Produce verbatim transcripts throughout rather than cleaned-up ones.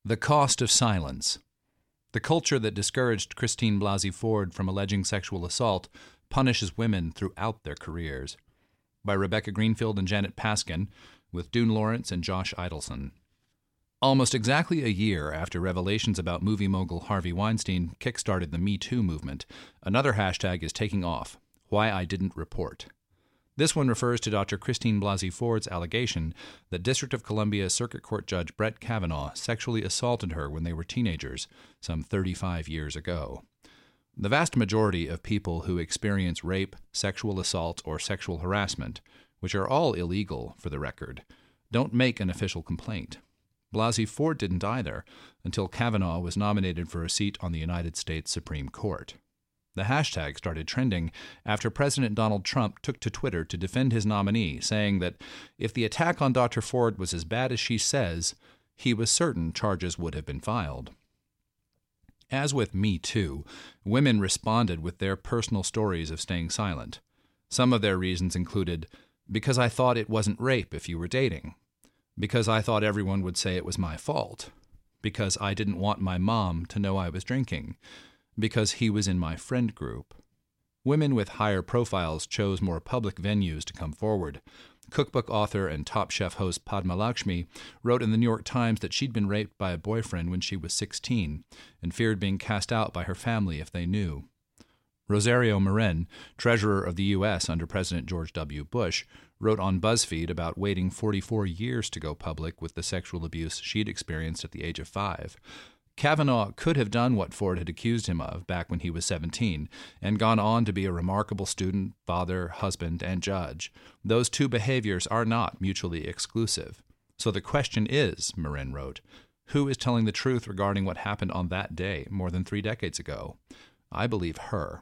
The cost of silence. The culture that discouraged Christine Blasey Ford from alleging sexual assault punishes women throughout their careers. By Rebecca Greenfield and Janet Paskin, with Dune Lawrence and Josh Idelson. Almost exactly a year after revelations about movie mogul Harvey Weinstein kickstarted the Me Too movement, another hashtag is taking off, Why I Didn't Report. This one refers to Doctor Christine Blasey Ford's allegation that District of Columbia Circuit Court Judge Brett Kavanaugh sexually assaulted her when they were teenagers, some thirty-five years ago. The vast majority of people who experience rape, sexual assault, or sexual harassment, which are all illegal for the record, don't make an official complaint. Blasey Ford didn't either, until Kavanaugh was nominated for a seat on the United States Supreme Court. The hashtag started trending after President Donald Trump took to Twitter to defend his nominee, saying that if the attack on Doctor Ford was as bad as she says, he was certain charges would have been filed. As with Me Too, women responded with their personal stories of staying silent. Some of their reasons included, because I thought it wasn't rape if you were dating, because I thought everyone would say it was my fault, because I didn't want my mom to know I was drinking, because he was in my friend group. Women with higher profiles chose more public venues to come forward. Cookbook author and Top Chef host Padma Lakshmi wrote in the New York Times that she'd been raped by a boyfriend when she was sixteen and feared being cast out by her family if they knew. Rosario Marin, treasurer of the U S under President George W. Bush, wrote on BuzzFeed about waiting forty-four years to go public with the sexual abuse she'd experienced at the age of five. Kavanaugh could have done what Ford had accused him of back when he was seventeen, and gone on to be a remarkable student, father, husband, and judge. Those two behaviors are not mutually exclusive. So the question is, Marin wrote, who is telling the truth regarding what happened on that day more than three decades ago? I believe her.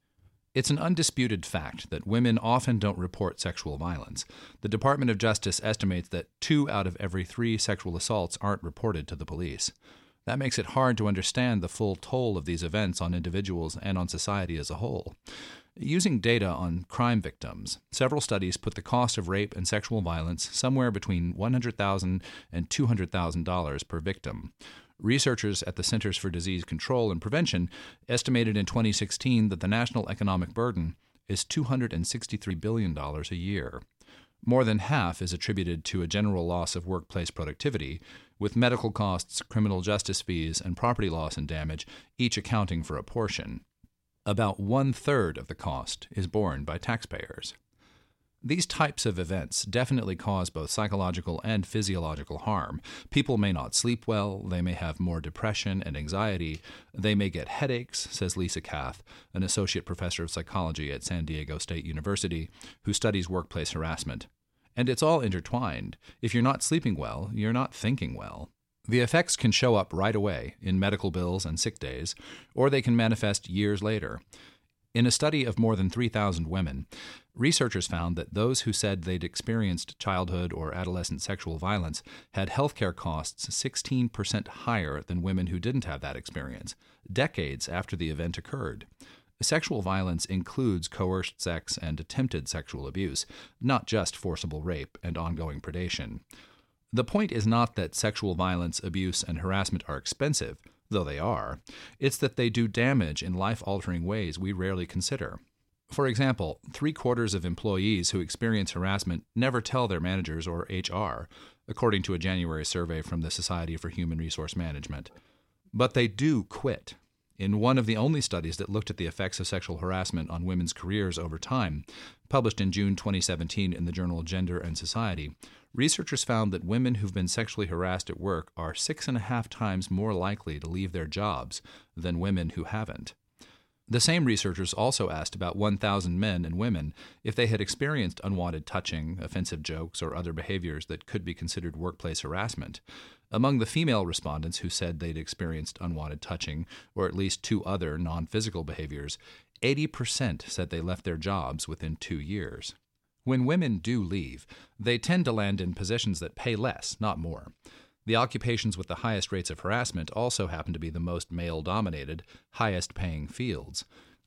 It's an undisputed fact that women often don't report sexual violence. The Department of Justice estimates that two out of every three sexual assaults aren't reported to the police. That makes it hard to understand the full toll of these events on individuals and on society as a whole. Using data on crime victims, several studies put the cost of rape and sexual violence somewhere between one hundred thousand dollars and two hundred thousand dollars per victim. Researchers at the Centers for Disease Control and Prevention estimated in twenty sixteen that the national economic burden is two hundred sixty-three billion dollars a year. More than half is attributed to a general loss of workplace productivity, with medical costs, criminal justice fees, and property loss and damage each accounting for a portion. About one-third of the cost is borne by taxpayers. These types of events definitely cause both psychological and physiological harm. People may not sleep well, they may have more depression and anxiety, they may get headaches, says Lisa Kath, an associate professor of psychology at San Diego State University, who studies workplace harassment. And it's all intertwined. If you're not sleeping well, you're not thinking well. The effects can show up right away in medical bills and sick days, or they can manifest years later. In a study of more than three thousand women, researchers found that those who said they'd experienced childhood or adolescent sexual violence had healthcare costs sixteen percent higher than women who didn't have that experience, decades after the event occurred. Sexual violence includes coerced sex and attempted sexual abuse, not just forcible rape and ongoing predation. The point is not that sexual violence, abuse, and harassment are expensive, though they are. It's that they do damage in life-altering ways we rarely consider. For example, three-quarters of employees who experience harassment never tell their managers or H R, according to a January survey from the Society for Human Resource Management. But they do quit. In one of the only studies that looked at the effects of sexual harassment on women's careers over time, published in June twenty seventeen in the journal Gender and Society, researchers found that women who've been sexually harassed at work are six and a half times more likely to leave their jobs than women who haven't. The same researchers also asked about one thousand men and women if they had experienced unwanted touching, offensive jokes, or other behaviors that could be considered workplace harassment. Among the female respondents who said they'd experienced unwanted touching, or at least two other non-physical behaviors, eighty percent said they left their jobs within two years. When women do leave, they tend to land in positions that pay less, not more. The occupations with the highest rates of harassment also happen to be the most male-dominated, highest-paying fields.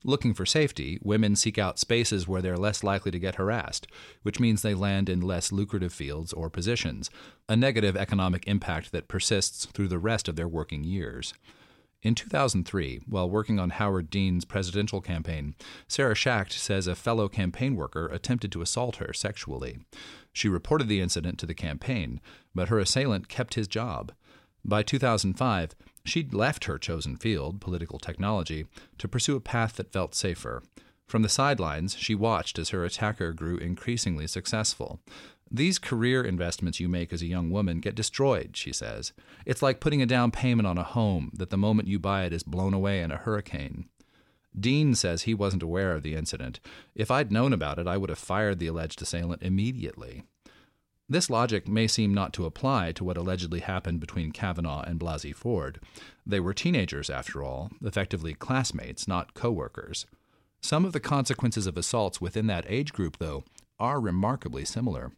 Looking for safety, women seek out spaces where they're less likely to get harassed, which means they land in less lucrative fields or positions, a negative economic impact that persists through the rest of their working years. In two thousand three, while working on Howard Dean's presidential campaign, Sarah Schacht says a fellow campaign worker attempted to assault her sexually. She reported the incident to the campaign, but her assailant kept his job. By two thousand five, she'd left her chosen field, political technology, to pursue a path that felt safer. From the sidelines, she watched as her attacker grew increasingly successful. These career investments you make as a young woman get destroyed, she says. It's like putting a down payment on a home that the moment you buy it is blown away in a hurricane. Dean says he wasn't aware of the incident. If I'd known about it, I would have fired the alleged assailant immediately. This logic may seem not to apply to what allegedly happened between Kavanaugh and Blasey Ford. They were teenagers, after all, effectively classmates, not co-workers. Some of the consequences of assaults within that age group, though, are remarkably similar.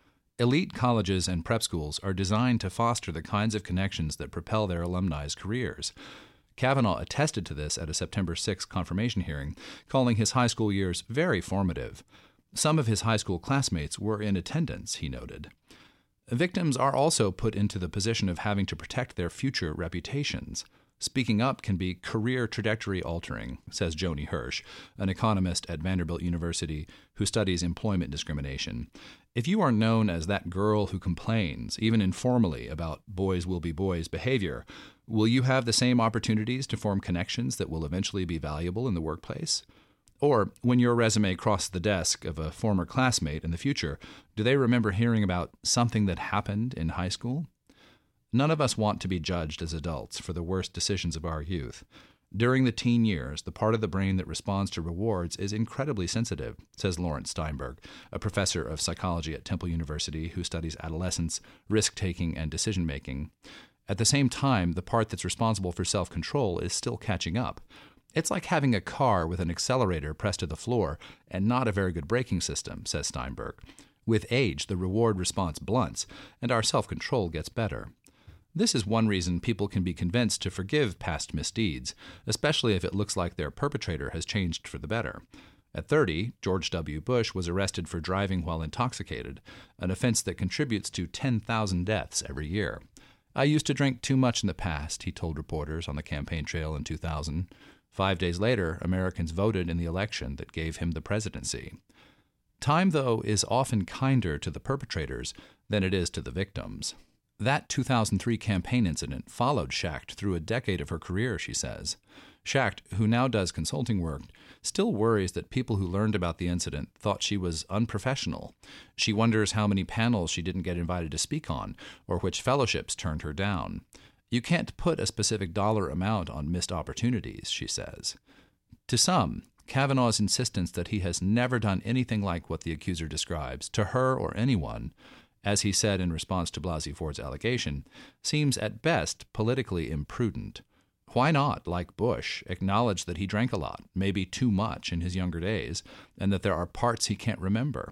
Elite colleges and prep schools are designed to foster the kinds of connections that propel their alumni's careers. Kavanaugh attested to this at a September sixth confirmation hearing, calling his high school years very formative. Some of his high school classmates were in attendance, he noted. Victims are also put into the position of having to protect their future reputations. Speaking up can be career trajectory altering, says Joni Hirsch, an economist at Vanderbilt University who studies employment discrimination. If you are known as that girl who complains, even informally, about boys will be boys behavior, will you have the same opportunities to form connections that will eventually be valuable in the workplace? Or, when your resume crosses the desk of a former classmate in the future, do they remember hearing about something that happened in high school? None of us want to be judged as adults for the worst decisions of our youth. During the teen years, the part of the brain that responds to rewards is incredibly sensitive, says Lawrence Steinberg, a professor of psychology at Temple University who studies adolescence, risk-taking, and decision-making. At the same time, the part that's responsible for self-control is still catching up. It's like having a car with an accelerator pressed to the floor and not a very good braking system, says Steinberg. With age, the reward response blunts, and our self-control gets better. This is one reason people can be convinced to forgive past misdeeds, especially if it looks like their perpetrator has changed for the better. At thirty, George W. Bush was arrested for driving while intoxicated, an offense that contributes to ten thousand deaths every year. I used to drink too much in the past, he told reporters on the campaign trail in two thousand. Five days later, Americans voted in the election that gave him the presidency. Time, though, is often kinder to the perpetrators than it is to the victims. That two thousand three campaign incident followed Schacht through a decade of her career, she says. Schacht, who now does consulting work, still worries that people who learned about the incident thought she was unprofessional. She wonders how many panels she didn't get invited to speak on, or which fellowships turned her down. You can't put a specific dollar amount on missed opportunities, she says. To some, Kavanaugh's insistence that he has never done anything like what the accuser describes, to her or anyone, as he said in response to Blasey Ford's allegation, seems at best politically imprudent. Why not, like Bush, acknowledge that he drank a lot, maybe too much in his younger days, and that there are parts he can't remember?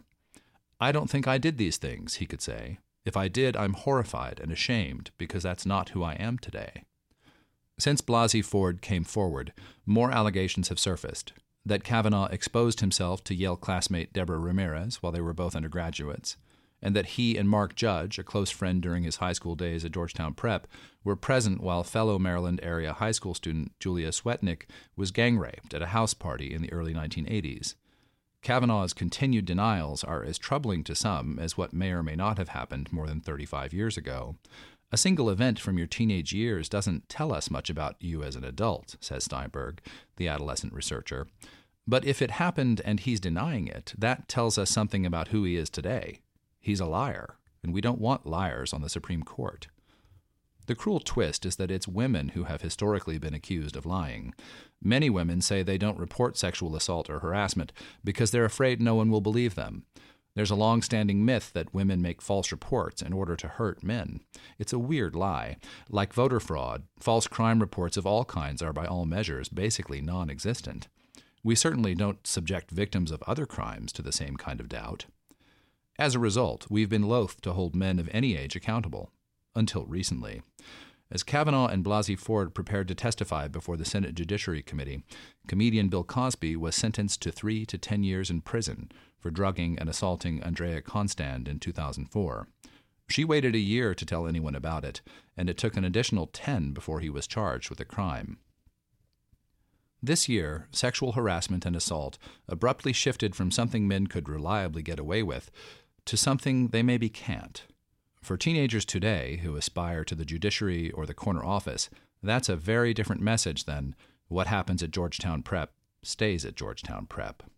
I don't think I did these things, he could say. If I did, I'm horrified and ashamed, because that's not who I am today. Since Blasey Ford came forward, more allegations have surfaced. That Kavanaugh exposed himself to Yale classmate Deborah Ramirez while they were both undergraduates, and that he and Mark Judge, a close friend during his high school days at Georgetown Prep, were present while fellow Maryland area high school student Julia Swetnick was gang-raped at a house party in the early nineteen eighties. Kavanaugh's continued denials are as troubling to some as what may or may not have happened more than thirty-five years ago. A single event from your teenage years doesn't tell us much about you as an adult, says Steinberg, the adolescent researcher. But if it happened and he's denying it, that tells us something about who he is today. He's a liar, and we don't want liars on the Supreme Court. The cruel twist is that it's women who have historically been accused of lying. Many women say they don't report sexual assault or harassment because they're afraid no one will believe them. There's a long-standing myth that women make false reports in order to hurt men. It's a weird lie. Like voter fraud, false crime reports of all kinds are by all measures basically non-existent. We certainly don't subject victims of other crimes to the same kind of doubt. As a result, we've been loath to hold men of any age accountable. Until recently. As Kavanaugh and Blasey Ford prepared to testify before the Senate Judiciary Committee, comedian Bill Cosby was sentenced to three to ten years in prison for drugging and assaulting Andrea Constand in two thousand four. She waited a year to tell anyone about it, and it took an additional ten before he was charged with the crime. This year, sexual harassment and assault abruptly shifted from something men could reliably get away with to something they maybe can't. For teenagers today who aspire to the judiciary or the corner office, that's a very different message than what happens at Georgetown Prep stays at Georgetown Prep.